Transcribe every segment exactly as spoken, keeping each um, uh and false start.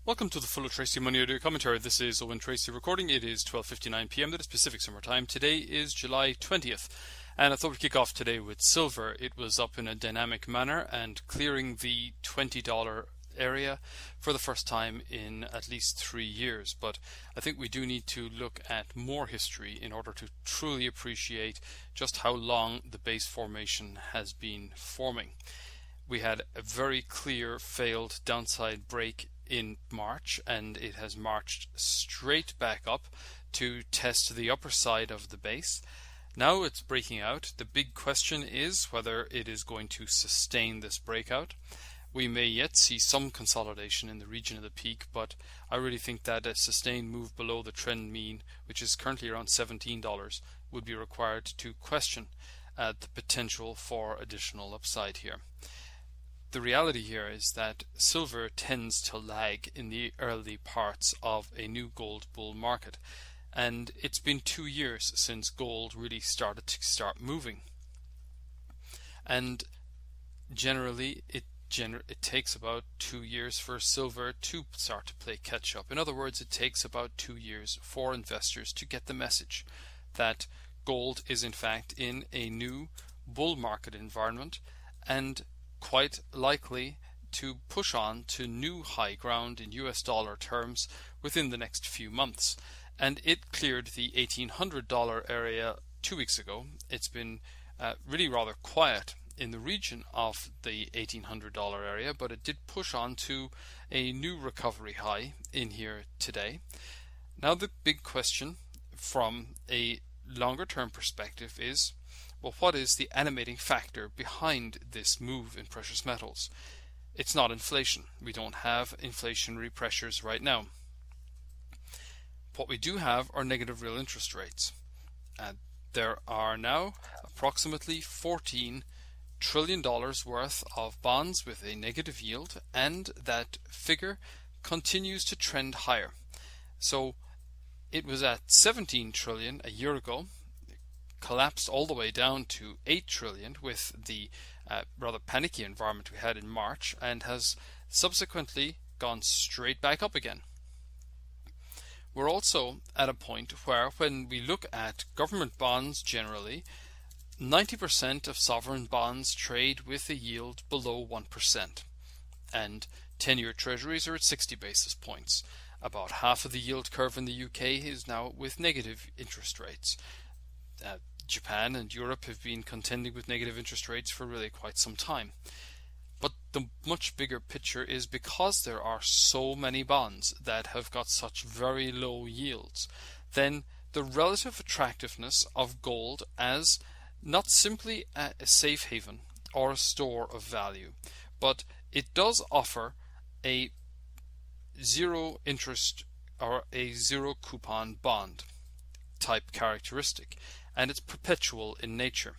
Welcome to the Full of Tracy Money Audio Commentary. This is Owen Tracy recording. It is twelve fifty-nine p m that is Pacific Summer Time. Today is July twentieth, and I thought we'd kick off today with silver. It was up in a dynamic manner and clearing the twenty dollar area for the first time in at least three years. But I think we do need to look at more history in order to truly appreciate just how long the base formation has been forming. We had a very clear failed downside break in March, and it has marched straight back up to test the upper side of the base. Now it's breaking out. The big question is whether it is going to sustain this breakout. We may yet see some consolidation in the region of the peak, but I really think that a sustained move below the trend mean, which is currently around seventeen dollars, would be required to question uh, the potential for additional upside here. The reality here is that silver tends to lag in the early parts of a new gold bull market, and it's been two years since gold really started to start moving. And generally, it gener- it takes about two years for silver to start to play catch up. In other words, it takes about two years for investors to get the message that gold is in fact in a new bull market environment, and quite likely to push on to new high ground in U S dollar terms within the next few months. And it cleared the eighteen hundred dollar area two weeks ago. It's been uh, really rather quiet in the region of the eighteen hundred dollar area, but it did push on to a new recovery high in here today. Now the big question from a longer term perspective is, well, what is the animating factor behind this move in precious metals? It's not inflation. We don't have inflationary pressures right now. What we do have are negative real interest rates. And there are now approximately fourteen trillion dollars worth of bonds with a negative yield, and that figure continues to trend higher. So it was at seventeen trillion dollars a year ago, collapsed all the way down to eight trillion dollars with the uh, rather panicky environment we had in March, and has subsequently gone straight back up again. We're also at a point where, when we look at government bonds generally, ninety percent of sovereign bonds trade with a yield below one percent, and ten-year treasuries are at sixty basis points. About half of the yield curve in the U K is now with negative interest rates. Uh, Japan and Europe have been contending with negative interest rates for really quite some time. But the much bigger picture is, because there are so many bonds that have got such very low yields, then the relative attractiveness of gold as not simply a, a safe haven or a store of value, but it does offer a zero interest or a zero coupon bond type characteristic, and it's perpetual in nature.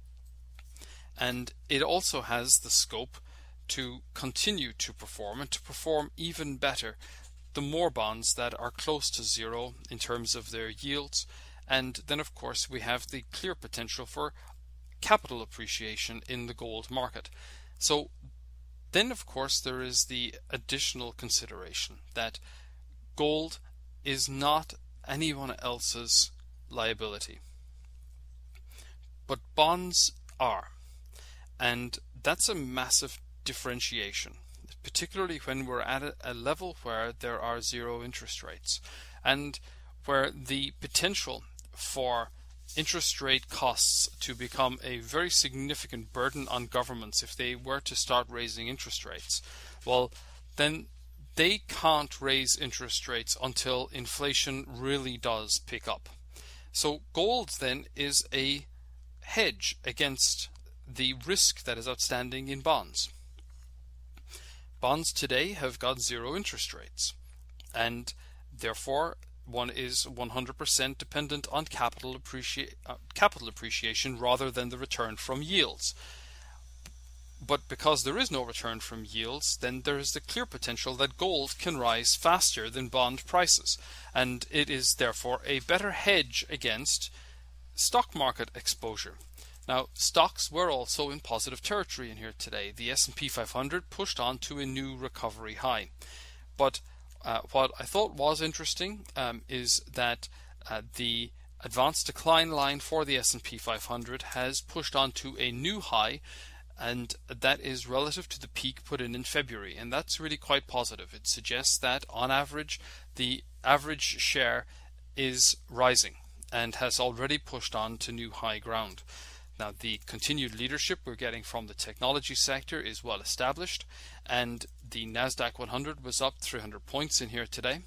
And it also has the scope to continue to perform, and to perform even better the more bonds that are close to zero in terms of their yields. And then of course we have the clear potential for capital appreciation in the gold market. So then of course there is the additional consideration that gold is not anyone else's liability, but bonds are, and that's a massive differentiation, particularly when we're at a, a level where there are zero interest rates, and where the potential for interest rate costs to become a very significant burden on governments if they were to start raising interest rates, well, then they can't raise interest rates until inflation really does pick up. So gold then is a hedge against the risk that is outstanding in bonds. Bonds today have got zero interest rates, and therefore one is one hundred percent dependent on capital, appreci- uh, capital appreciation rather than the return from yields. But because there is no return from yields, then there is the clear potential that gold can rise faster than bond prices, and it is therefore a better hedge against stock market exposure. Now, stocks were also in positive territory in here today. The S and P five hundred pushed on to a new recovery high, but uh, what I thought was interesting um, is that uh, the advanced decline line for the S and P five hundred has pushed on to a new high, and that is relative to the peak put in in February, and that's really quite positive. It suggests that on average the average share is rising and has already pushed on to new high ground. Now, the continued leadership we're getting from the technology sector is well established, and the NASDAQ one hundred was up three hundred points in here today.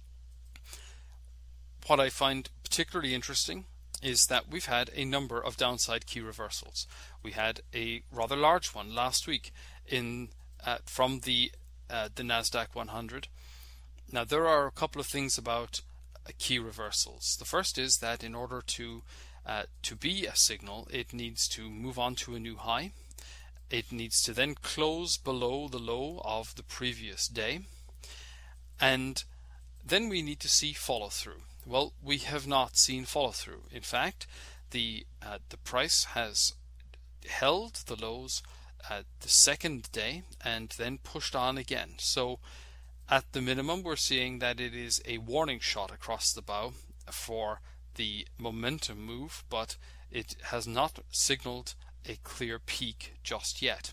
What I find particularly interesting is that we've had a number of downside key reversals. We had a rather large one last week in uh, from the uh, the NASDAQ one hundred. Now, there are a couple of things about uh, key reversals. The first is that in order to uh, to be a signal, it needs to move on to a new high. It needs to then close below the low of the previous day, and then we need to see follow through. Well, we have not seen follow through. In fact, the uh, the price has held the lows uh, the second day and then pushed on again. So at the minimum, we're seeing that it is a warning shot across the bow for the momentum move, but it has not signaled a clear peak just yet.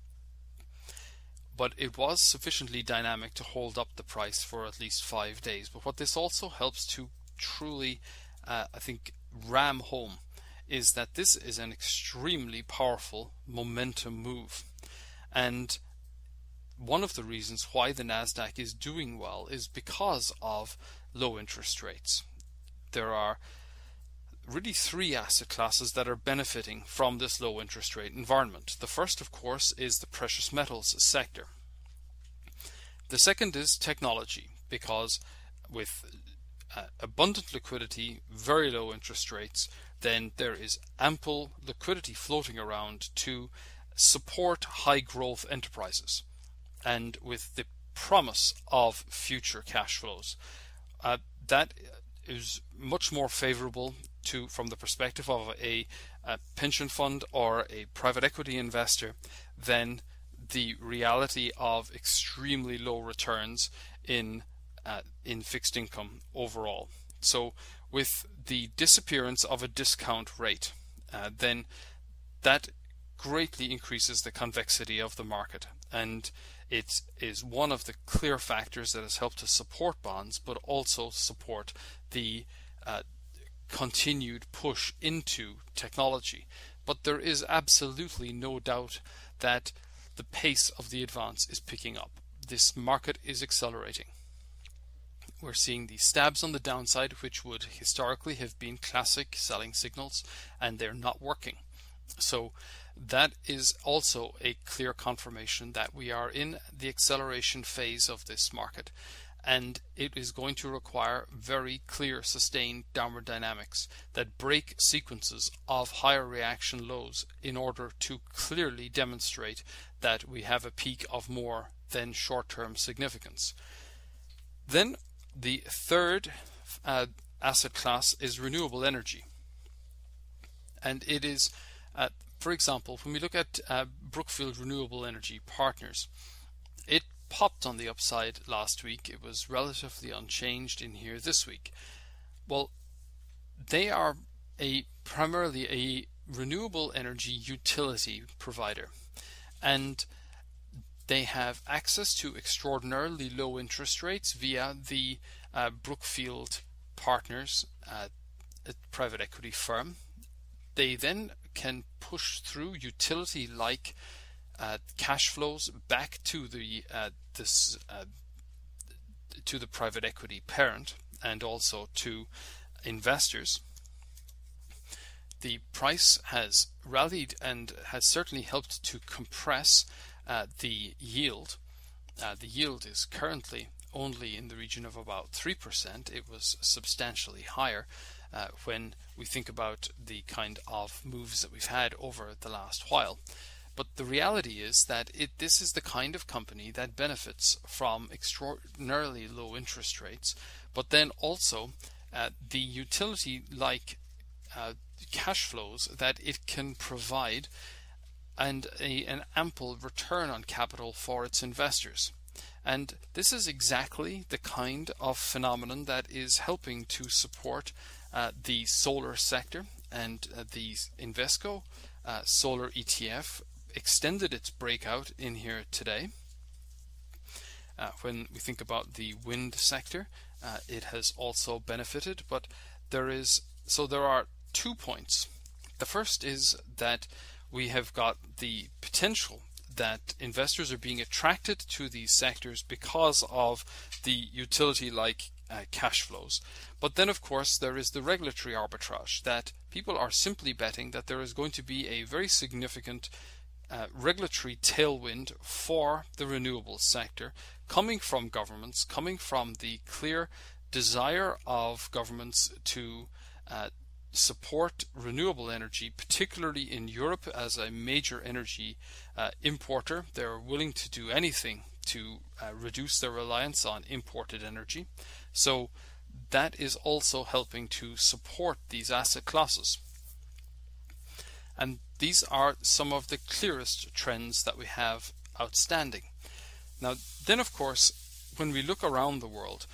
But it was sufficiently dynamic to hold up the price for at least five days. But what this also helps to truly, uh, I think, ram home is that this is an extremely powerful momentum move. And one of the reasons why the NASDAQ is doing well is because of low interest rates. There are really three asset classes that are benefiting from this low interest rate environment. The first, of course, is the precious metals sector. The second is technology, because with uh, abundant liquidity, very low interest rates, then there is ample liquidity floating around to support high growth enterprises, and with the promise of future cash flows. Uh, that is much more favorable to from the perspective of a, a pension fund or a private equity investor than the reality of extremely low returns in uh, in fixed income overall. So with the disappearance of a discount rate, uh, then that greatly increases the convexity of the market, and it is one of the clear factors that has helped to support bonds, but also support the uh, continued push into technology. But there is absolutely no doubt that the pace of the advance is picking up. This market is accelerating. We're seeing these stabs on the downside, which would historically have been classic selling signals, and they're not working. So that is also a clear confirmation that we are in the acceleration phase of this market, and it is going to require very clear sustained downward dynamics that break sequences of higher reaction lows in order to clearly demonstrate that we have a peak of more than short-term significance. Then the third uh, asset class is renewable energy, and it is uh, for example, when we look at uh, Brookfield Renewable Energy Partners, it popped on the upside last week. It was relatively unchanged in here this week. Well, they are a primarily a renewable energy utility provider, and they have access to extraordinarily low interest rates via the uh, Brookfield Partners uh, private equity firm. They then can push through utility-like uh, cash flows back to the uh, this uh, to the private equity parent and also to investors. The price has rallied and has certainly helped to compress uh, the yield. Uh, the yield is currently only in the region of about three percent. It was substantially higher uh, when we think about the kind of moves that we've had over the last while. But the reality is that it, this is the kind of company that benefits from extraordinarily low interest rates, but then also uh, the utility-like uh, cash flows that it can provide, and a, an ample return on capital for its investors. And this is exactly the kind of phenomenon that is helping to support uh, the solar sector, and uh, the Invesco uh, Solar E T F extended its breakout in here today. Uh, when we think about the wind sector, uh, it has also benefited, but there is so there are two points. The first is that we have got the potential that investors are being attracted to these sectors because of the utility-like uh, cash flows. But then, of course, there is the regulatory arbitrage, that people are simply betting that there is going to be a very significant uh, regulatory tailwind for the renewables sector, coming from governments, coming from the clear desire of governments to uh, support renewable energy, particularly in Europe as a major energy uh, importer. They're willing to do anything to uh, reduce their reliance on imported energy. So that is also helping to support these asset classes. And these are some of the clearest trends that we have outstanding. Now, then, of course, when we look around the world,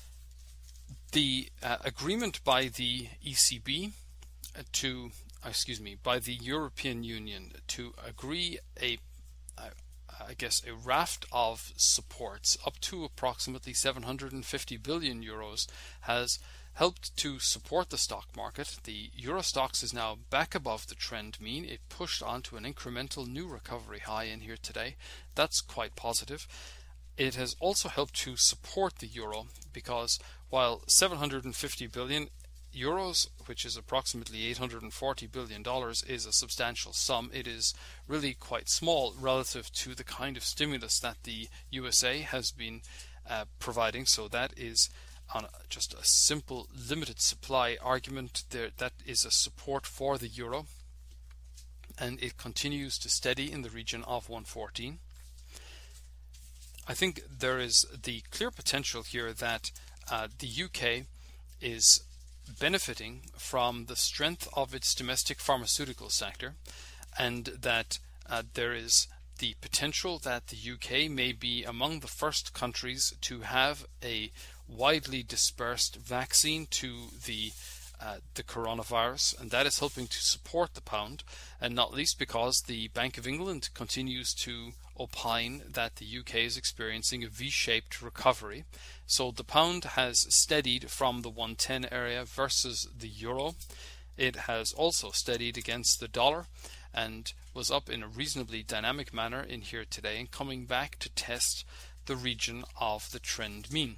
the uh, agreement by the E C B to, excuse me, by the European Union to agree a, a, I guess, a raft of supports up to approximately seven hundred fifty billion euros has helped to support the stock market. The Euro Stoxx is now back above the trend mean. It pushed onto an incremental new recovery high in here today. That's quite positive. It has also helped to support the euro, because while seven hundred fifty billion euros, which is approximately eight hundred forty billion dollars, is a substantial sum, it is really quite small relative to the kind of stimulus that the U S A has been uh, providing. So that is on just a simple limited supply argument there, that is a support for the euro, and it continues to steady in the region of one fourteen. I think there is the clear potential here that uh, the U K is benefiting from the strength of its domestic pharmaceutical sector, and that uh, there is the potential that the U K may be among the first countries to have a widely dispersed vaccine to the uh, the coronavirus, and that is helping to support the pound, and not least because the Bank of England continues to opine that the U K is experiencing a V-shaped recovery. So the pound has steadied from the one ten area versus the euro. It has also steadied against the dollar and was up in a reasonably dynamic manner in here today, and coming back to test the region of the trend mean.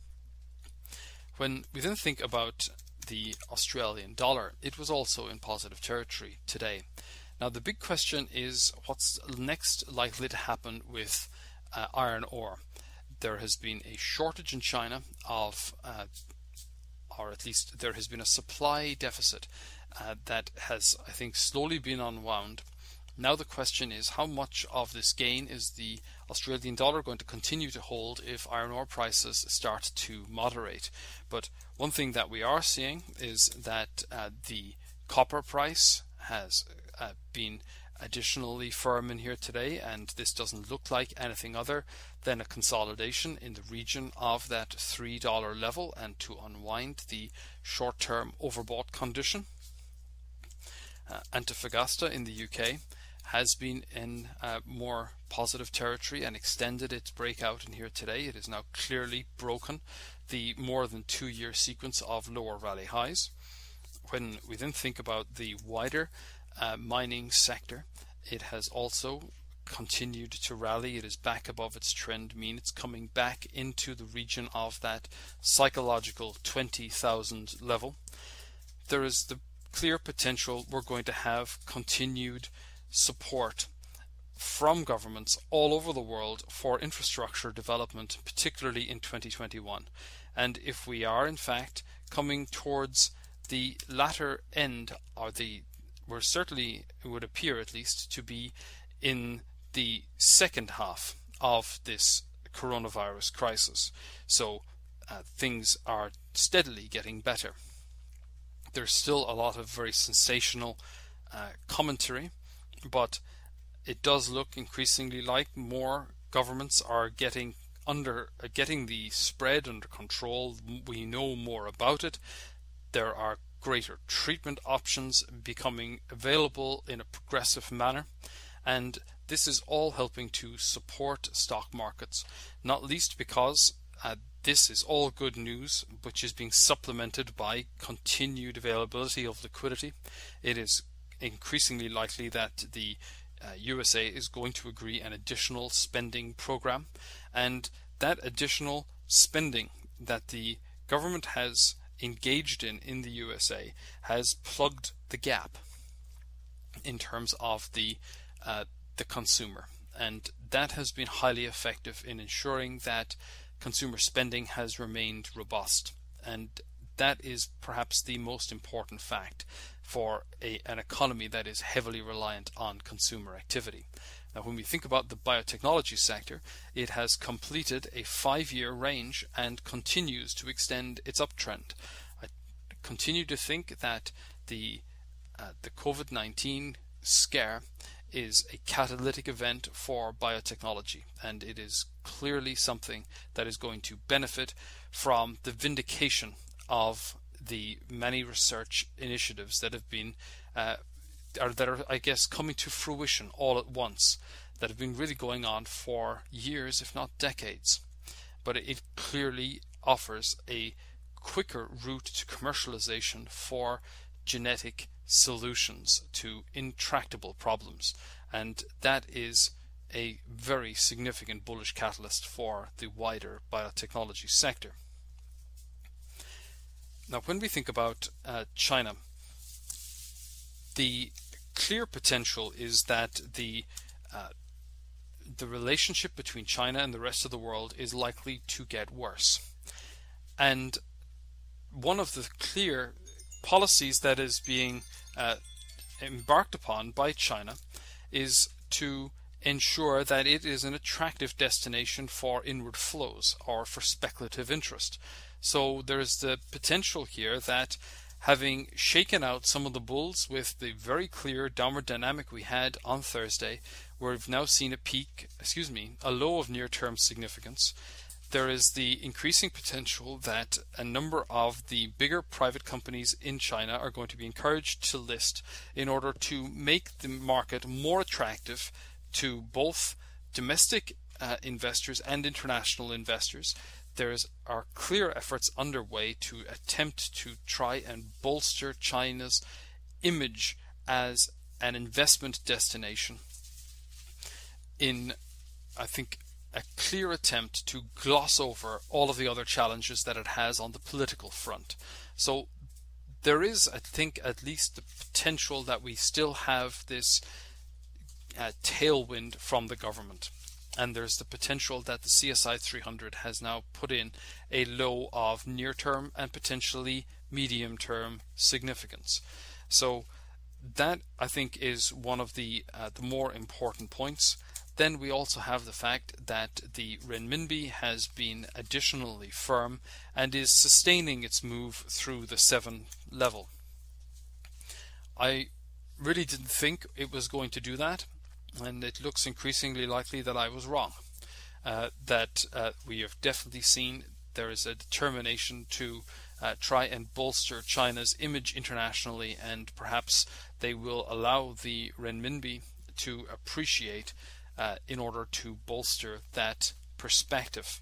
When we then think about the Australian dollar, it was also in positive territory today. Now the big question is, what's next likely to happen with uh, iron ore? There has been a shortage in China of, uh, or at least there has been a supply deficit uh, that has, I think, slowly been unwound. Now the question is, how much of this gain is the Australian dollar going to continue to hold if iron ore prices start to moderate? But one thing that we are seeing is that uh, the copper price has uh, been additionally firm in here today, and this doesn't look like anything other than a consolidation in the region of that three dollar level, and to unwind the short-term overbought condition. Uh, Antofagasta in the U K has been in uh, more positive territory and extended its breakout in here today. It is now clearly broken the more than two year sequence of lower rally highs. When we then think about the wider uh, mining sector, it has also continued to rally. It is back above its trend mean. It's coming back into the region of that psychological twenty thousand level. There is the clear potential we're going to have continued support from governments all over the world for infrastructure development, particularly in twenty twenty-one. And if we are in fact coming towards the latter end, or the we're certainly, it would appear at least, to be in the second half of this coronavirus crisis. So uh, things are steadily getting better. There's still a lot of very sensational uh, commentary, but it does look increasingly like more governments are getting under uh, getting the spread under control. We know more about it. There are greater treatment options becoming available in a progressive manner, and this is all helping to support stock markets, not least because uh, this is all good news, which is being supplemented by continued availability of liquidity. It is increasingly likely that the uh, U S A is going to agree an additional spending program, and that additional spending that the government has engaged in in the U S A has plugged the gap in terms of the uh, the consumer, and that has been highly effective in ensuring that consumer spending has remained robust, and that is perhaps the most important fact for a, an economy that is heavily reliant on consumer activity. Now, when we think about the biotechnology sector, it has completed a five-year range and continues to extend its uptrend. I continue to think that the uh, the COVID nineteen scare is a catalytic event for biotechnology, and it is clearly something that is going to benefit from the vindication of the many research initiatives that have been uh, are, that are, I guess, coming to fruition all at once, that have been really going on for years, if not decades. But it clearly offers a quicker route to commercialization for genetic solutions to intractable problems, and that is a very significant bullish catalyst for the wider biotechnology sector. Now, when we think about uh, China, the clear potential is that the uh, the relationship between China and the rest of the world is likely to get worse. And one of the clear policies that is being uh, embarked upon by China is to ensure that it is an attractive destination for inward flows or for speculative interest. So there's the potential here that, having shaken out some of the bulls with the very clear downward dynamic we had on Thursday, where we've now seen a peak, excuse me, a low of near-term significance, there is the increasing potential that a number of the bigger private companies in China are going to be encouraged to list in order to make the market more attractive to both domestic uh, investors and international investors. There are clear efforts underway to attempt to try and bolster China's image as an investment destination in, I think, a clear attempt to gloss over all of the other challenges that it has on the political front. So there is, I think, at least the potential that we still have this uh, tailwind from the government. And there's the potential that the C S I three hundred has now put in a low of near-term and potentially medium-term significance. So that, I think, is one of the uh, the more important points. Then we also have the fact that the renminbi has been additionally firm and is sustaining its move through the seven level. I really didn't think it was going to do that, and it looks increasingly likely that I was wrong. Uh, that uh, we have definitely seen there is a determination to uh, try and bolster China's image internationally, and perhaps they will allow the renminbi to appreciate uh, in order to bolster that perspective.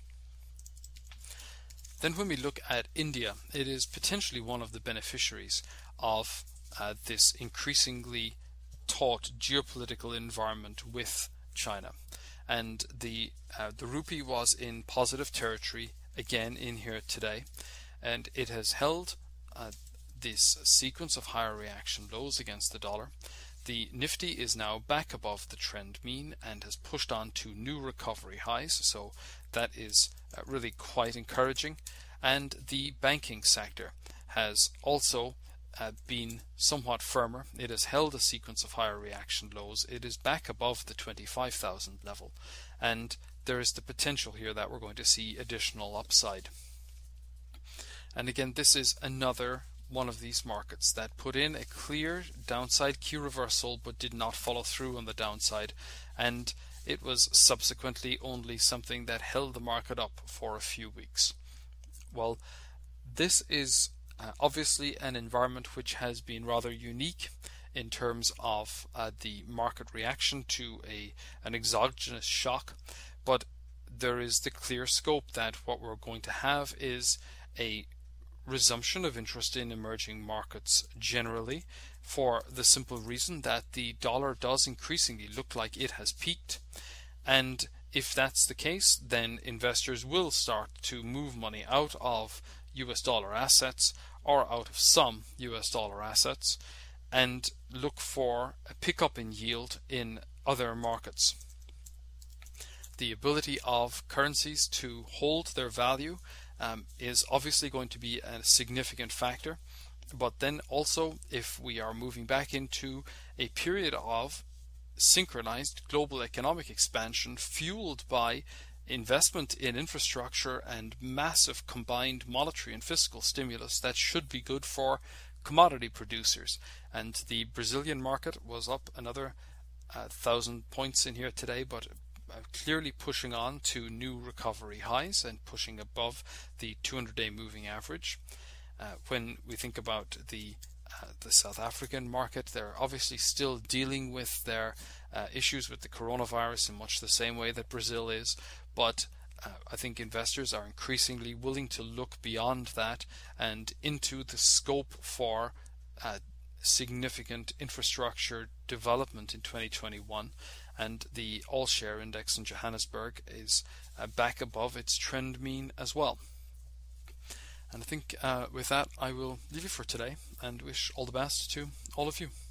Then when we look at India, it is potentially one of the beneficiaries of uh, this increasingly taut geopolitical environment with China, and the uh, the rupee was in positive territory again in here today, and it has held uh, this sequence of higher reaction lows against the dollar. The Nifty is now back above the trend mean and has pushed on to new recovery highs, so that is uh, really quite encouraging. And the banking sector has also Uh, been somewhat firmer. It has held a sequence of higher reaction lows. It is back above the twenty-five thousand level, and there is the potential here that we're going to see additional upside. And again, this is another one of these markets that put in a clear downside key reversal but did not follow through on the downside, and it was subsequently only something that held the market up for a few weeks. Well, this is uh, obviously an environment which has been rather unique in terms of uh, the market reaction to a an exogenous shock, but there is the clear scope that what we're going to have is a resumption of interest in emerging markets generally, for the simple reason that the dollar does increasingly look like it has peaked. And if that's the case, then investors will start to move money out of U S dollar assets or out of some U S dollar assets and look for a pickup in yield in other markets. The ability of currencies to hold their value um, is obviously going to be a significant factor, but then also if we are moving back into a period of synchronized global economic expansion fueled by investment in infrastructure and massive combined monetary and fiscal stimulus, that should be good for commodity producers. And the Brazilian market was up another uh, thousand points in here today, but uh, clearly pushing on to new recovery highs and pushing above the two hundred day moving average. Uh, when we think about the uh, the South African market, they're obviously still dealing with their uh, issues with the coronavirus in much the same way that Brazil is, but uh, I think investors are increasingly willing to look beyond that and into the scope for uh, significant infrastructure development in twenty twenty-one, and the all-share index in Johannesburg is uh, back above its trend mean as well. And I think uh, with that I will leave you for today and wish all the best to all of you.